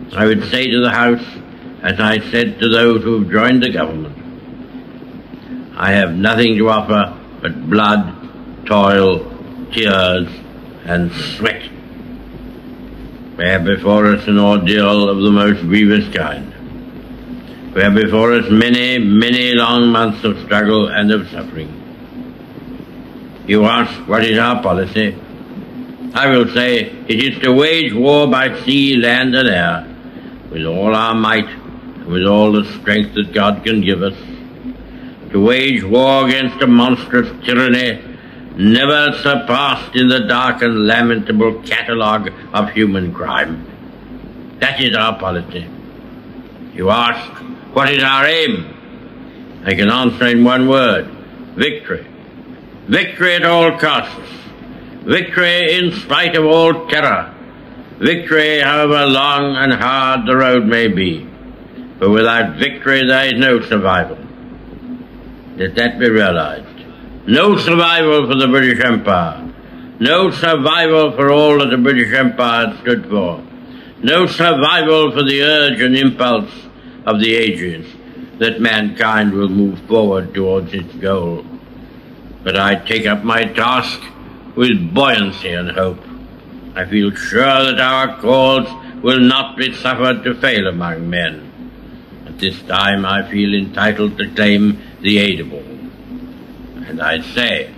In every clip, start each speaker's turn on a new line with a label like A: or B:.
A: I would say to the House, as I said to those who have joined the government, I have nothing to offer but blood, toil, tears, and sweat. We have before us an ordeal of the most grievous kind. We have before us many, many long months of struggle and of suffering. You ask, what is our policy? I will say, it is to wage war by sea, land, and air, with all our might, and with all the strength that God can give us, to wage war against a monstrous tyranny never surpassed in the dark and lamentable catalogue of human crime. That is our policy. You ask, what is our aim? I can answer in one word, victory. Victory at all costs. Victory in spite of all terror. Victory however long and hard the road may be. For without victory there is no survival. Let that be realized. No survival for the British Empire. No survival for all that the British Empire had stood for. No survival for the urge and impulse of the ages that mankind will move forward towards its goal. But I take up my task with buoyancy and hope. I feel sure that our cause will not be suffered to fail among men. At this time I feel entitled to claim the aid of all. And I say,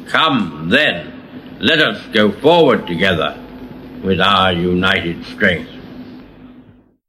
A: come then, let us go forward together with our united strength.